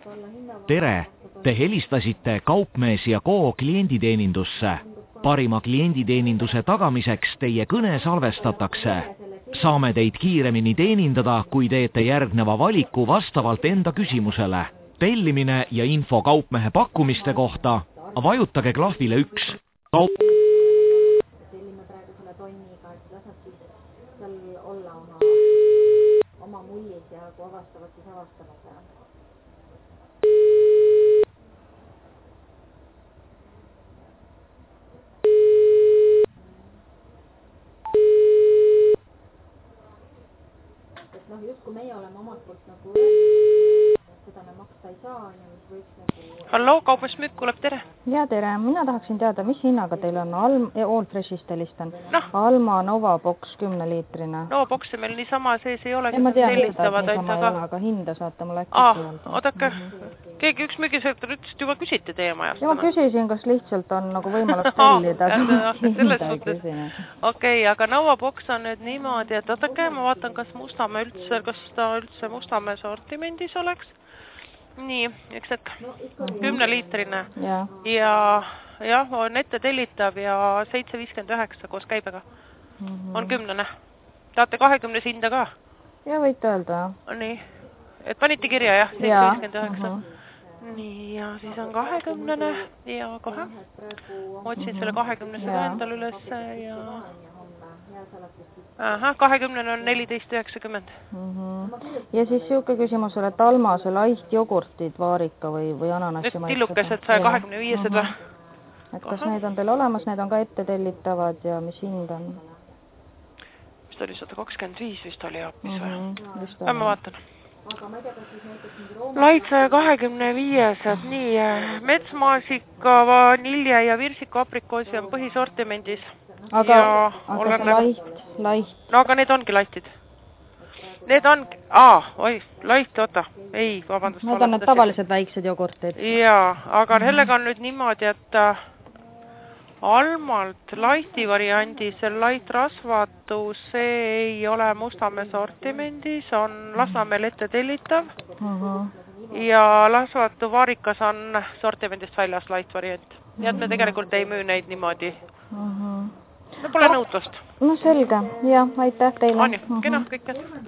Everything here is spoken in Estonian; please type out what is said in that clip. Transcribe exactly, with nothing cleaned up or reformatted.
tere, te helistasite Kaupmees ja Ko klienditeenindusse. Parima klienditeeninduse tagamiseks teie kõne salvestatakse. Saame teid kiiremini teenindada, kui teete järgneva valiku vastavalt enda küsimusele. Tellimine ja info Kaupmehe pakkumiste kohta vajutage klahvile üks. Kaup... Tellime praegu selle tonniga, et lasad siis seal olla oma, oma mullid ja kui avastavad, siis avastavad. Et noh, just kui meie oleme omalt poolt nagu öelnud, seda me maksta ei saa ja mis võiks nagu... Hallo, Kaupmees kuuleb, tere. Ja tere, mina tahaksin teada, mis hinnaga teil on Alm, All Freshist helistan. No. Alma Nova Box kümne liitrina. Nova Boxi meil niisama sees ei ole. Ja ma tean seda, et niisama ei ole, aga hinda saate mulle äkki ah, öelda. Oodake, keegi üks müügisektor ütles, et juba küsiti teie majast. Ja ma küsisin, kas lihtsalt on nagu võimalus tellida. Okei, aga Nova Box on nüüd niimoodi, et oodake, ma vaatan, kas Mustamäe üldse, kas ta üldse Mustamäe sortimendis oleks. Nii, üks hetk, kümne liitrine ja, ja jah, on ette tellitav ja seitse viiskümmend üheksa koos käibega mm -hmm. on kümnene. Tahate kahekümnes hinda ka? Ja võite öelda. Nii, et panite kirja jah, seitse viiskümmend üheksa. Nii, ja siis on kahekümnene ja kohe otsin selle kahekümnese endal üles ja... Aha, kahekümnene on neliteist üheksakümmend. Mm-hmm. Ja siis siuke küsimus oli, et Almase laist jogurtid, vaarika või, või ananassi maitsed. Tillukesed saja kahekümne viiesed või? Et kas Aha. need on teil olemas, need on ka ette tellitavad ja mis hind on? Vist oli sada kakskümmend viis vist oli hoopis mm-hmm. või? Ja ma vaatan. Laid saja kahekümne viiesed, nii, metsmaasika, vanilje ja virsiku aprikoosi on põhisortimendis. Aga, ja aga olen... see laiht, laiht. No aga need ongi lahtid. Need on, aa, oi, laht, oota, ei, vabandust. Need on need tavalised väiksed jogurtid. Jaa, aga sellega on nüüd niimoodi, et Almalt lahti variandi, see laht rasvatu, see ei ole Mustamäe sortimendis, on Lasnamäel ette tellitav. Uh-huh. Ja lasvatu vaarikas on sortimendist väljas laht variant. Nii et me tegelikult ei müü neid niimoodi. Uh-huh. No pole nõutlust. No selge, jah, aitäh teile. Ani, kena, kõik.